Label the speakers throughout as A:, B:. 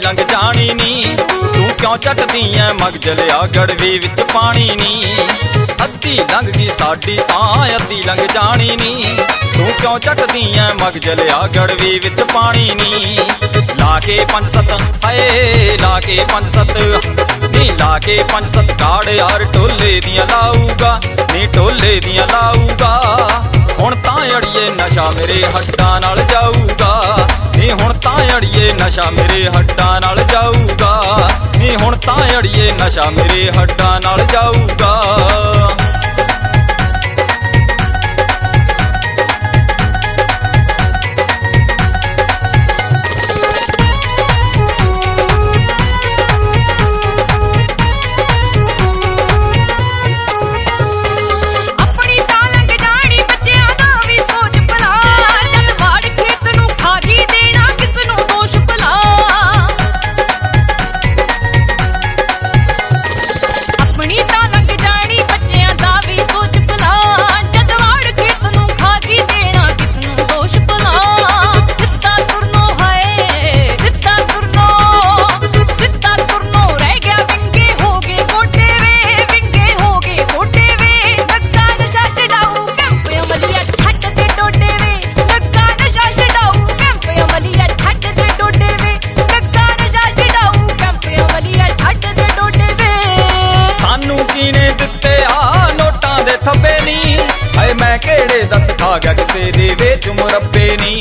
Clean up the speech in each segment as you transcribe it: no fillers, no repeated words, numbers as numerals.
A: लंघ जानी नी। तू क्यों चटदी ऐ मगजलिया गड़वी विच पानी नी। अद्धी लंघ गई साडी तां अद्धी लंघ जानी नी। तू क्यों चटदी ऐ मगजलिया गड़वी विच पानी नी। लाके 5-7 हाय लाके 5-7 नी लाके 5-7 काड़ यार ढोले दियां लाऊगा नी ढोले दियां लाऊगा। हुण तां अड़िए नशा मेरे हड्डां नाल जाऊगा नी हुण तां अड़िए नशा मेरे हड्डां नाल जाऊगा नी हुण तां अड़िए नशा मेरे हड्डां नाल जाऊगा। दस खा गया किसे दे विच मुरब्बे नी।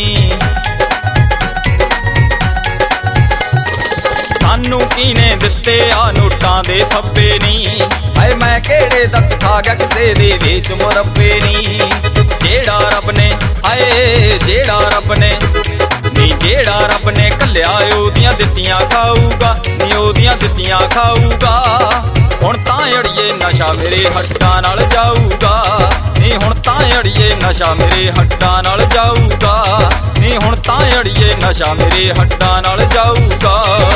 A: सानू कीने दिते आ नोटां दे थप्पे नी। हाय मैं केड़े दस खा गया किसे दे विच मुरब्बे नी। जेड़ा रब ने हाय जेड़ा रब ने नी जेड़ा रब ने घल्लिया ओदियां दित्तियां खाऊगा नी ओदियां दित्तियां खाऊगा। हुण तां अड़िए नशा मेरे हड्डां नाल जाऊगा नी हुण तां अड़िए नशा मेरे हड्डां नाल जाऊगा नी हुण तां अड़िए नशा मेरे हड्डां नाल जाऊगा।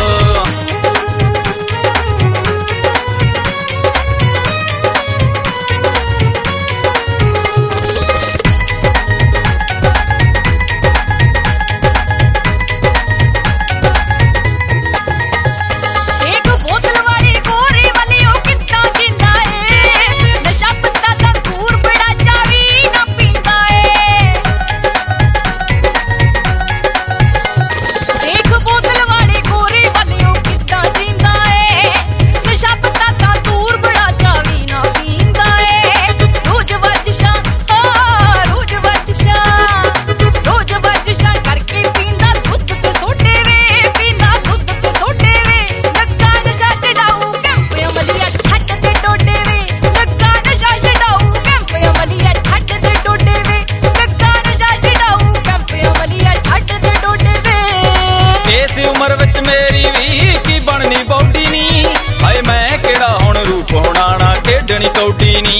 A: कौडी नी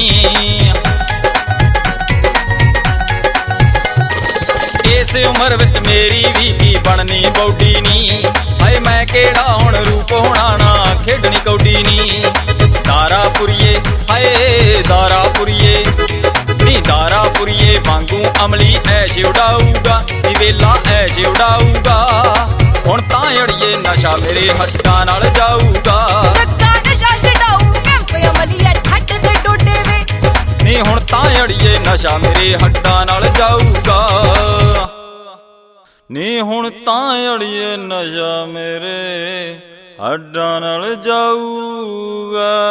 A: इस उम्र विच मेरी भी की बननी बौडी नी। हाय मैं केड़ा हुण रूप होना ना खेडनी कौडी नी। दारापुरिए हाय दारापुरिए नी दारापुरिए वांगू अमली ऐश उड़ाऊगा नी वेला ऐश उड़ाऊगा। हुण तां अड़िए नशा मेरे हड्डां नाल जाऊगा नी हुण तां अड़िए नशा मेरे हड्डां नाल जाऊगा नी हुण तां अड़िए नशा मेरे हड्डां नाल जाऊगा।